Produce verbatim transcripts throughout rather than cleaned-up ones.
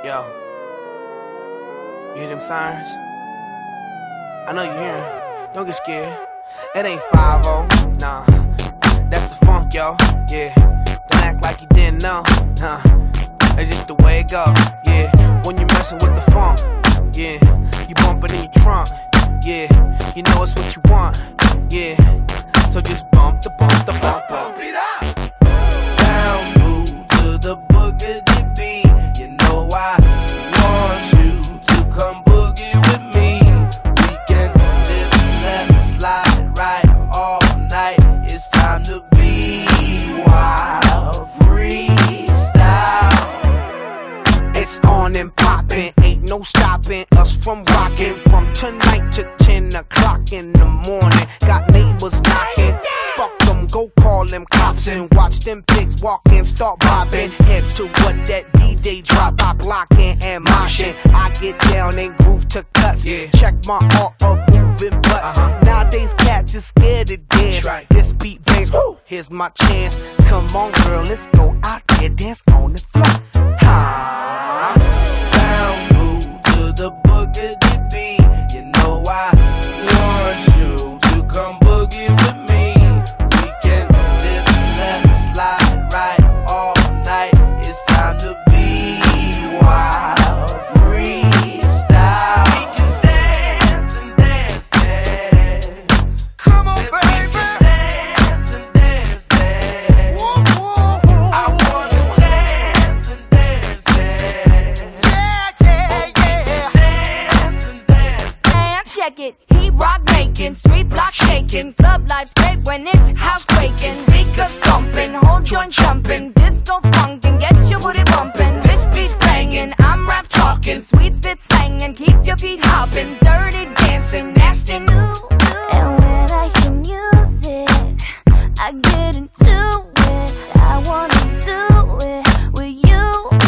Yo, you hear them sirens? I know you hear them. Don't get scared. It ain't five oh, nah. That's the funk, yo. Yeah. Don't act like you didn't know. Nah. It's just the way it go. Yeah. When you messin' with the funk. Yeah. You bump it in your trunk. Yeah. You know it's what you want. Yeah. So just bump the bump the bump. Bump it up. Bounce, move to the boogity beat. You know I want you to come boogie with me. We can dip, left, slide, right all night. It's time to be wild, freestyle. It's on and poppin', ain't no stopping us from rockin'. From tonight to ten o'clock in the morning. Got neighbors knocking. Fuck them, go call them cops and watch them pigs walk in, start bobbing. Heads to what that D J drop, I blockin' and moshin'. I get down and groove to cuts. Yeah. Check my art of moving butts. Uh-huh. Nowadays cats is scared to dance. Right. This beat bangs, whoo, here's my chance. Come on, girl, let's go out there, dance on the floor. Ha. Bounce, move to the boogity beat. You know I want you to come boogie with me. We can dip, left, slide, right all night. It's time to be wild, freestyle. We can dance and dance, dance. Come on, We baby. can dance and dance, dance. I wanna dance and dance, dance. Yeah, yeah, yeah. Dance and dance. And check it, he rock making, street block shaking, club life's great when it's house quaking, speakers thumping, whole joint jumping, disco funkin', get your booty bumping, this beat's banging, I'm rap talking, sweet spit slanging, keep your feet hopping, dirty dancing, nasty new. And when I hear music, I get into it, I wanna do it with you.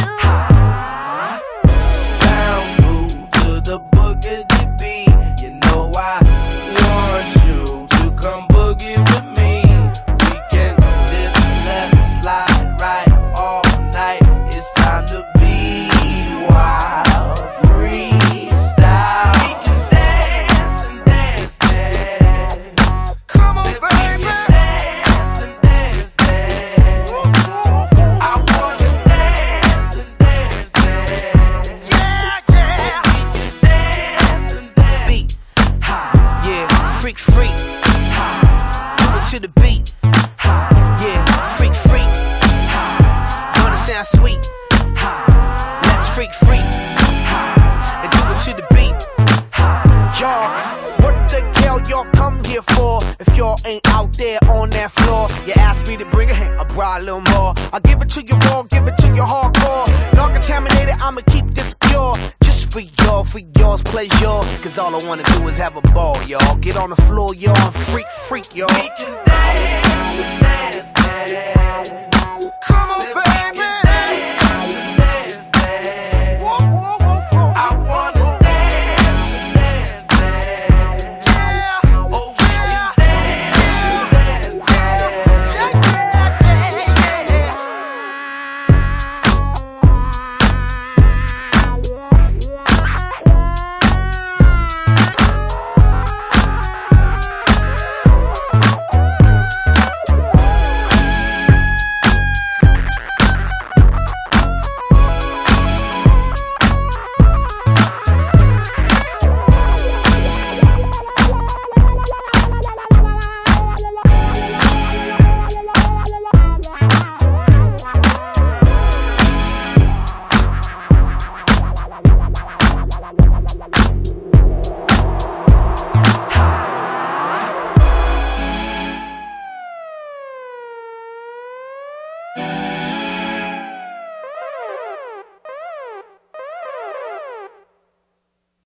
Bounce, move to the boogity beat. You know I want you to come boogie with me. We can dip, left, slide, right all night. It's time to be wild, freestyle. We can dance and dance, dance. Come on, We baby. can dance and dance, dance. I wanna dance and dance, dance. Yeah, yeah. Dance and dance. Beat. Ha. Yeah. Freak, freak. Ha. Do it to the beat. Ha. Yeah. Freak, freak. Ha. Gonna sound sweet. Ha. Let's freak, freak. Ha. And do it to the beat. Ha. Y'all, what the hell y'all come here for? If y'all ain't out there on that floor, you ask me to bring it, I brought a little more. I give it to you raw, give it to you hardcore. Non-contaminated, I'ma keep this pure. Just for y'all, for y'all's pleasure. Cause all I wanna do is have a ball, y'all. Get on the floor, y'all, and freak, freak, y'all. We can dance and